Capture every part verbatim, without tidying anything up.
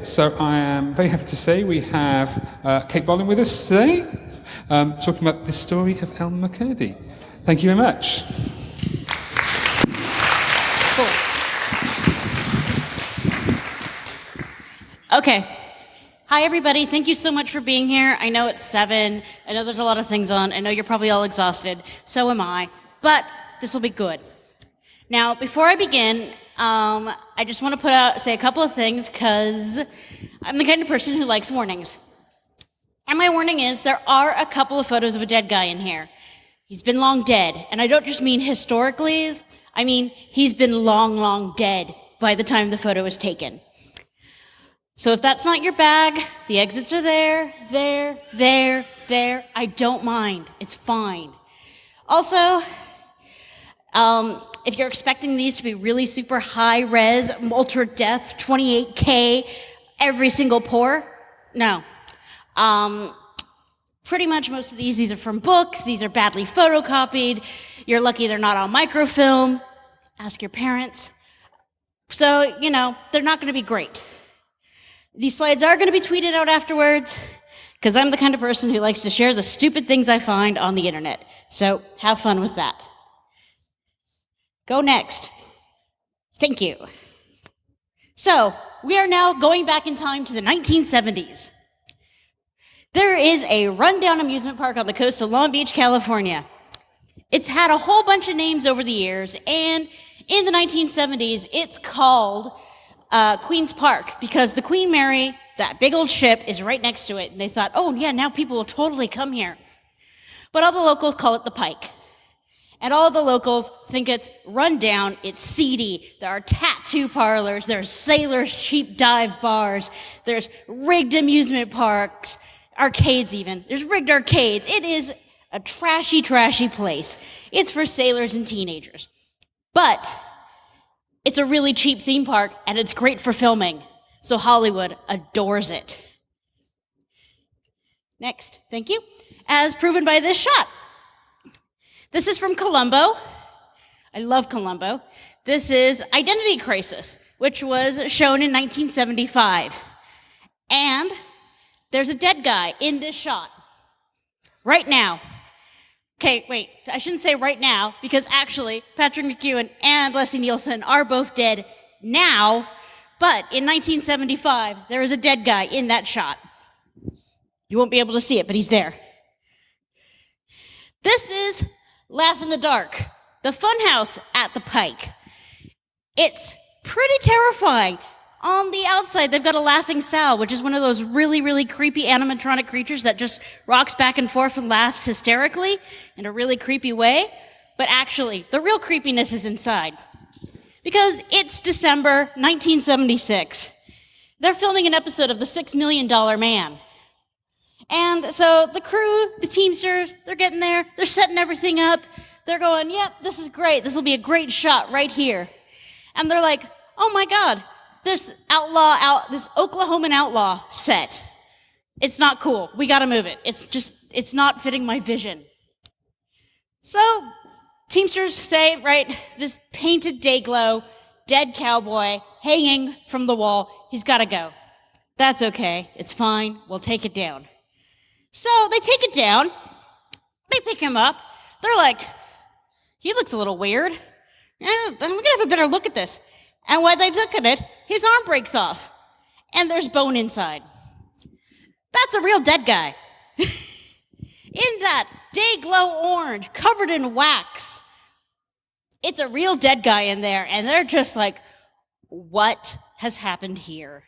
So I am very happy to say we have uh, Kate Bolin with us today, um, talking about the story of Elmer McCurdy. Thank you very much. Cool. Okay. Hi, everybody. Thank you so much for being here. I know it's seven. I know there's a lot of things on. I know you're probably all exhausted. So am I. But this will be good. Now, before I begin, um, I just want to put out, say a couple of things, because I'm the kind of person who likes warnings. And my warning is there are a couple of photos of a dead guy in here. He's been long dead. And I don't just mean historically. I mean, he's been long, long dead by the time the photo was taken. So if that's not your bag, the exits are there, there, there, there. I don't mind. It's fine. Also, um, if you're expecting these to be really super high res, ultra depth, twenty-eight K, every single pore, no. Um, pretty much most of these, these are from books. These are badly photocopied. You're lucky they're not on microfilm. Ask your parents. So, you know, they're not going to be great. These slides are going to be tweeted out afterwards, because I'm the kind of person who likes to share the stupid things I find on the internet. So have fun with that. Go next. Thank you. So we are now going back in time to the nineteen seventies. There is a rundown amusement park on the coast of Long Beach, California. It's had a whole bunch of names over the years, and in the nineteen seventies, it's called Uh, Queen's Park, because the Queen Mary, that big old ship, is right next to it, and they thought, oh yeah, now people will totally come here. But all the locals call it the Pike. And all the locals think it's run down, it's seedy, there are tattoo parlors, there's sailors' cheap dive bars, there's rigged amusement parks, arcades even, there's rigged arcades. It is a trashy, trashy place. It's for sailors and teenagers. But it's a really cheap theme park, and it's great for filming. So Hollywood adores it. Next, thank you. As proven by this shot. This is from Columbo. I love Columbo. This is Identity Crisis, which was shown in nineteen seventy-five. And there's a dead guy in this shot. Right now. Okay, wait, I shouldn't say right now, because actually, Patrick McGoohan and Leslie Nielsen are both dead now, but in nineteen seventy-five, there is a dead guy in that shot. You won't be able to see it, but he's there. This is Laugh in the Dark, the funhouse at the Pike. It's pretty terrifying. On the outside, they've got a laughing Sal, which is one of those really, really creepy animatronic creatures that just rocks back and forth and laughs hysterically in a really creepy way. But actually, the real creepiness is inside. Because it's December nineteen seventy-six. They're filming an episode of The Six Million Dollar Man. And so the crew, the Teamsters, they're getting there, they're setting everything up. They're going, yep, this is great. This will be a great shot right here. And they're like, oh my God, this outlaw, out, this Oklahoman outlaw set. It's not cool. We got to move it. It's just, it's not fitting my vision. So, Teamsters say, right, this painted day glow, dead cowboy hanging from the wall, he's got to go. That's okay. It's fine. We'll take it down. So they take it down. They pick him up. They're like, he looks a little weird. Yeah, I'm going to have a better look at this. And while they look at it, his arm breaks off. And there's bone inside. That's a real dead guy. In that day glow orange, covered in wax. It's a real dead guy in there. And they're just like, what has happened here?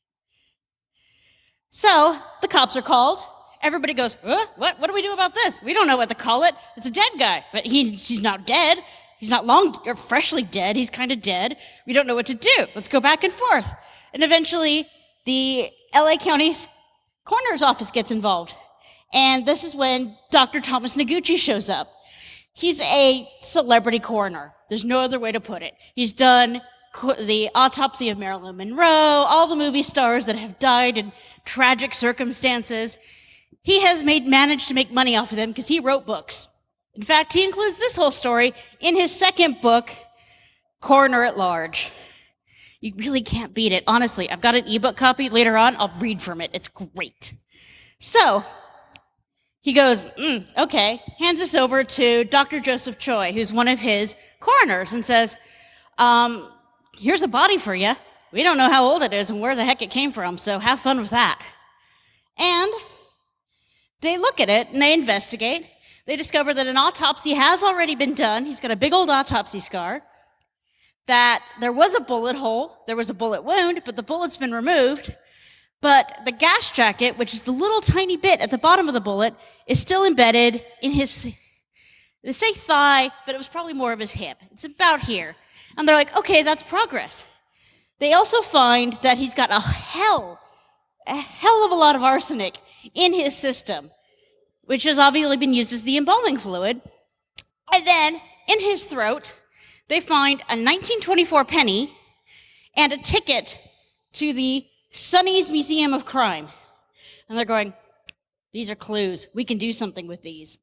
So the cops are called. Everybody goes, huh? What? What do we do about this? We don't know what to call it. It's a dead guy. But he, he's not dead. He's not long or freshly dead. He's kind of dead. We don't know what to do. Let's go back and forth. And eventually, the L A County Coroner's Office gets involved. And this is when Doctor Thomas Noguchi shows up. He's a celebrity coroner. There's no other way to put it. He's done co- the autopsy of Marilyn Monroe, all the movie stars that have died in tragic circumstances. He has made managed to make money off of them because he wrote books. In fact, he includes this whole story in his second book, Coroner at Large. You really can't beat it. Honestly, I've got an ebook copy later on. I'll read from it. It's great. So he goes, mm, okay, hands this over to Doctor Joseph Choi, who's one of his coroners, and says, um, here's a body for you. We don't know how old it is and where the heck it came from, so have fun with that. And they look at it and they investigate. They discover that an autopsy has already been done. He's got a big old autopsy scar. That there was a bullet hole, there was a bullet wound, but the bullet's been removed. But the gas jacket, which is the little tiny bit at the bottom of the bullet, is still embedded in his, they say thigh, but it was probably more of his hip. It's about here. And they're like, okay, that's progress. They also find that he's got a hell, a hell of a lot of arsenic in his system, which has obviously been used as the embalming fluid. And then, in his throat, they find a nineteen twenty-four penny and a ticket to the Sonny's Museum of Crime. And they're going, these are clues. We can do something with these.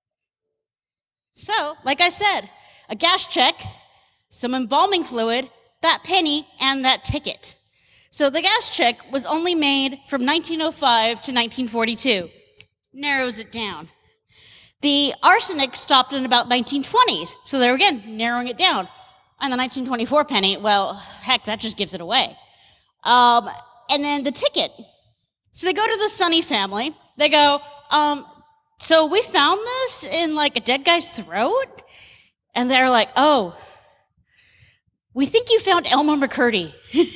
So, like I said, a gas check, some embalming fluid, that penny, and that ticket. So the gas check was only made from nineteen oh five to nineteen forty-two. Narrows it down. The arsenic stopped in about nineteen twenties, so they're again narrowing it down. And the nineteen twenty-four penny, well, heck, that just gives it away. Um, and then the ticket. So they go to the Sonny family. They go, um, so we found this in like a dead guy's throat? And they're like, oh, we think you found Elmer McCurdy.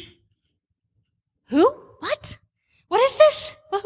Who? What? What is this? What?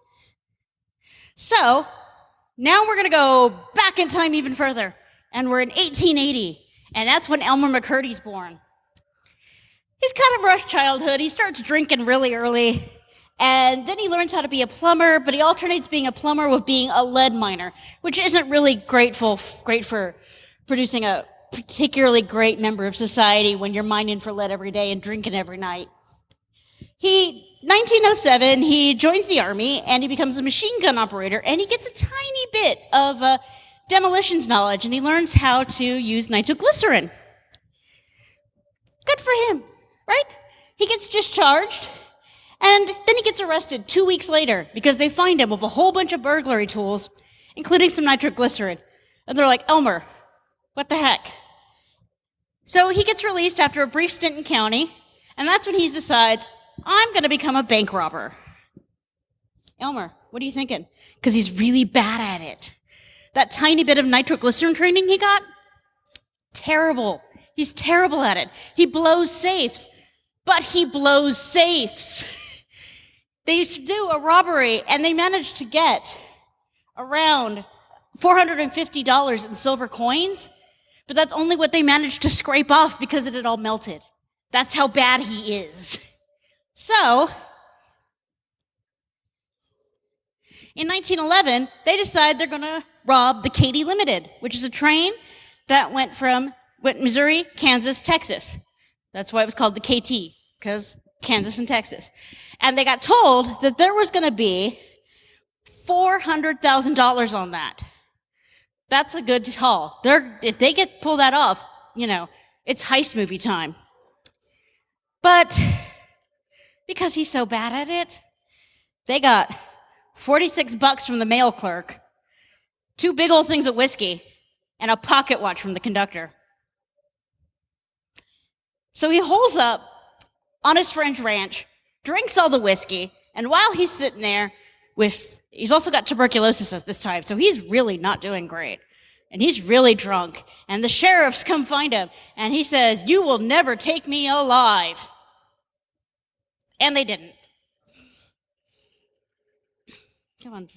So, now we're going to go back in time even further. And we're in eighteen eighty. And that's when Elmer McCurdy's born. He's kind of rough childhood. He starts drinking really early. And then he learns how to be a plumber, but he alternates being a plumber with being a lead miner, which isn't really grateful, great for producing a particularly great member of society when you're mining for lead every day and drinking every night. He, nineteen oh seven, he joins the Army and he becomes a machine gun operator, and he gets a tiny bit of uh, demolitions knowledge, and he learns how to use nitroglycerin. Good for him, right? He gets discharged, and then he gets arrested two weeks later because they find him with a whole bunch of burglary tools, including some nitroglycerin. And they're like, Elmer, what the heck? So he gets released after a brief stint in county, and that's when he decides, I'm going to become a bank robber. Elmer, what are you thinking? Because he's really bad at it. That tiny bit of nitroglycerin training he got, terrible. He's terrible at it. He blows safes, but he blows safes. They used to do a robbery, and they managed to get around four hundred fifty dollars in silver coins, but that's only what they managed to scrape off because it had all melted. That's how bad he is. So, in nineteen eleven, they decide they're going to rob the Katy Limited, which is a train that went from went Missouri, Kansas, Texas. That's why it was called the K T, because Kansas and Texas. And they got told that there was going to be four hundred thousand dollars on that. That's a good haul. They're, if they get pull that off, you know, it's heist movie time. But because he's so bad at it, they got forty-six bucks from the mail clerk, two big old things of whiskey, and a pocket watch from the conductor. So he holes up on his French ranch, drinks all the whiskey, and while he's sitting there with, he's also got tuberculosis at this time, so he's really not doing great. And he's really drunk, and the sheriffs come find him, and he says, you will never take me alive. And they didn't. Come on.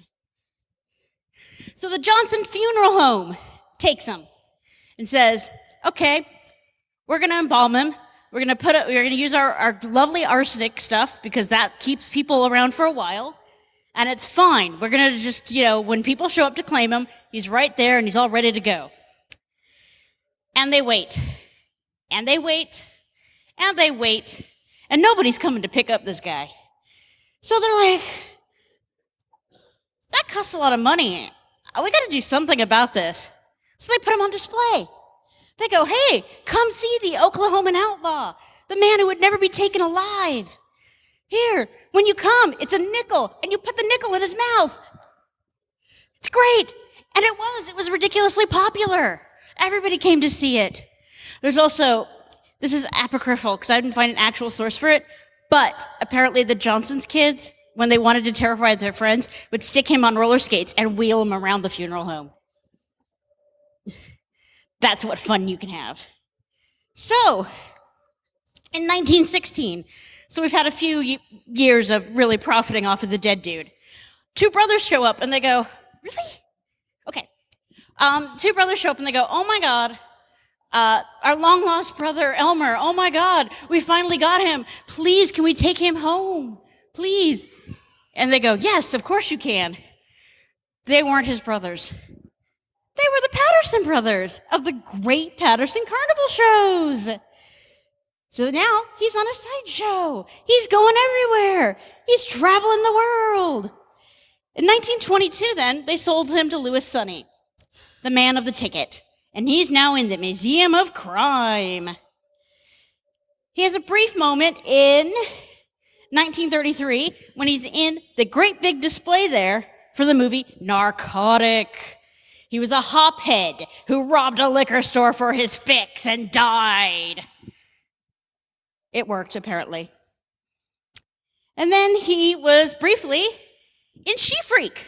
So the Johnson Funeral Home takes him and says, okay, we're going to embalm him. We're going to put it, we're going to use our, our lovely arsenic stuff because that keeps people around for a while. And it's fine. We're going to just, you know, when people show up to claim him, he's right there and he's all ready to go. And they wait. And they wait. And they wait. And nobody's coming to pick up this guy. So they're like, that costs a lot of money. We got to do something about this. So they put him on display. They go, hey, come see the Oklahoman outlaw. the man who would never be taken alive. Here, when you come, it's a nickel, and you put the nickel in his mouth. It's great. And it was. It was ridiculously popular. Everybody came to see it. There's also, this is apocryphal because I didn't find an actual source for it, but apparently the Johnson's kids, when they wanted to terrify their friends, would stick him on roller skates and wheel him around the funeral home. That's what fun you can have. So, in nineteen sixteen, so we've had a few y- years of really profiting off of the dead dude. Two brothers show up and they go, really? Okay. Um, two brothers show up and they go, oh my God, uh, our long lost brother Elmer, oh my God, we finally got him. Please, can we take him home? Please. And they go, yes, of course you can. They weren't his brothers. They were the Patterson brothers of the Great Patterson Carnival shows. So now he's on a sideshow. He's going everywhere. He's traveling the world. In nineteen twenty-two, then, they sold him to Louis Sonny, the man of the ticket. And he's now in the Museum of Crime. He has a brief moment in nineteen thirty-three when he's in the great big display there for the movie Narcotic. He was a hophead who robbed a liquor store for his fix and died. It worked, apparently. And then he was briefly in She-Freak.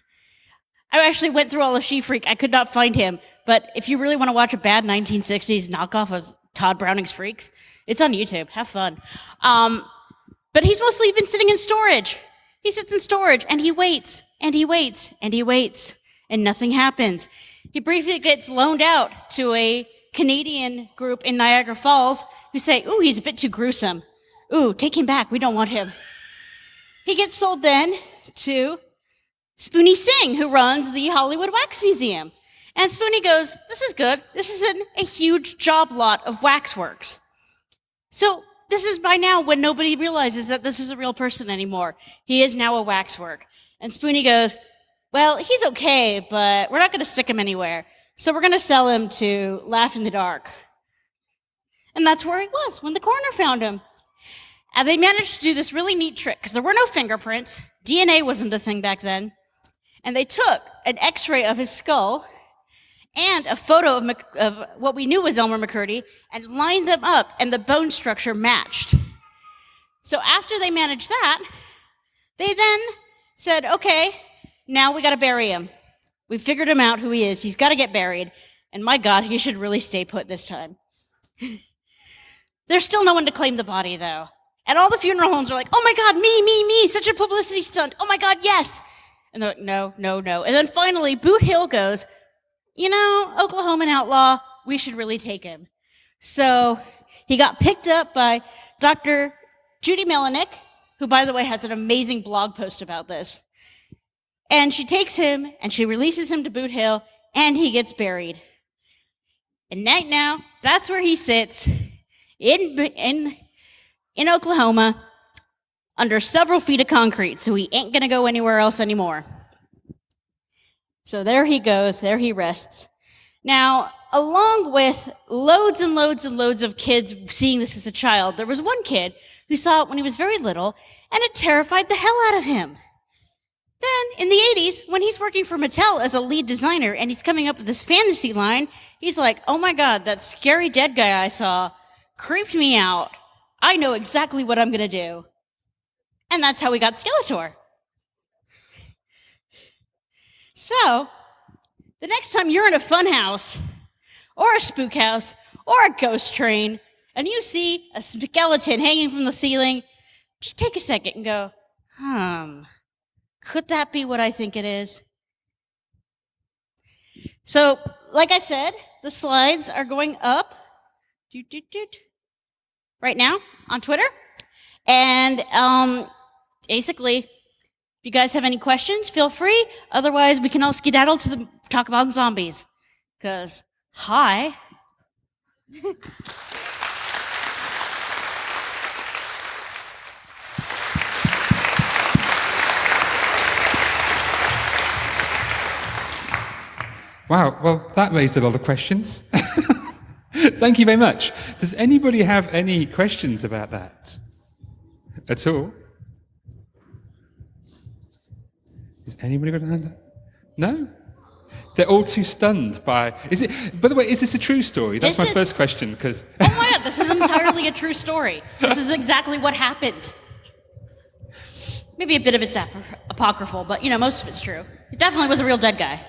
I actually went through all of She-Freak. I could not find him. But if you really want to watch a bad nineteen sixties knockoff of Todd Browning's Freaks, it's on YouTube. Have fun. Um, but he's mostly been sitting in storage. He sits in storage, and he waits, and he waits, and he waits, and nothing happens. He briefly gets loaned out to a Canadian group in Niagara Falls who say, ooh, he's a bit too gruesome. Ooh, take him back. We don't want him. He gets sold then to Spoonie Singh, who runs the Hollywood Wax Museum. And Spoonie goes, this is good. This is an, a huge job lot of waxworks. So this is by now when nobody realizes that this is a real person anymore. He is now a waxwork. And Spoonie goes, well, he's okay, but we're not going to stick him anywhere. So we're going to sell him to Laugh in the Dark. And that's where he was when the coroner found him. And they managed to do this really neat trick, because there were no fingerprints. D N A wasn't a thing back then. And they took an x-ray of his skull and a photo of, Mc- of what we knew was Elmer McCurdy and lined them up, and the bone structure matched. So after they managed that, they then said, okay, now we got to bury him. We figured him out who he is. He's got to get buried. And my God, he should really stay put this time. There's still no one to claim the body, though. And all the funeral homes are like, oh my God, me, me, me, such a publicity stunt. Oh my God, yes. And they're like, no, no, no. And then finally, Boot Hill goes, you know, Oklahoman outlaw, we should really take him. So he got picked up by Doctor Judy Melinek, who, by the way, has an amazing blog post about this. And she takes him, and she releases him to Boot Hill, and he gets buried. And right now, that's where he sits in, in, in Oklahoma under several feet of concrete, so he ain't going to go anywhere else anymore. So there he goes, there he rests. Now, along with loads and loads and loads of kids seeing this as a child, there was one kid who saw it when he was very little, and it terrified the hell out of him. Then, in the eighties, when he's working for Mattel as a lead designer and he's coming up with this fantasy line, he's like, oh my God, that scary dead guy I saw creeped me out. I know exactly what I'm going to do. And that's how we got Skeletor. So, the next time you're in a fun house, or a spook house, or a ghost train, and you see a skeleton hanging from the ceiling, just take a second and go, hmm, could that be what I think it is? So, like I said, the slides are going up doot, doot, doot, right now on Twitter. And um, basically, if you guys have any questions, feel free. Otherwise, we can all skedaddle to the talk about zombies. Because, hi. Wow, well, that raised a lot of questions. Thank you very much. Does anybody have any questions about that at all? Is anybody got a hand up? No? They're all too stunned by... Is it? By the way, is this a true story? That's This my is- first question, because... Oh my God, this is entirely a true story. This is exactly what happened. Maybe a bit of it's ap- apocryphal, but you know, most of it's true. It definitely was a real dead guy.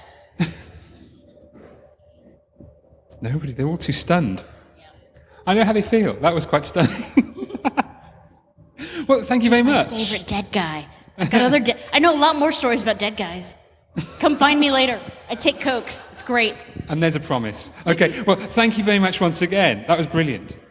Nobody, they're all too stunned. I know how they feel. That was quite stunning. Well, thank you very My much. favorite dead guy. I've got other. De- I know a lot more stories about dead guys. Come find me later. I take cokes. It's great. And there's a promise. Okay, well, thank you very much once again. That was brilliant.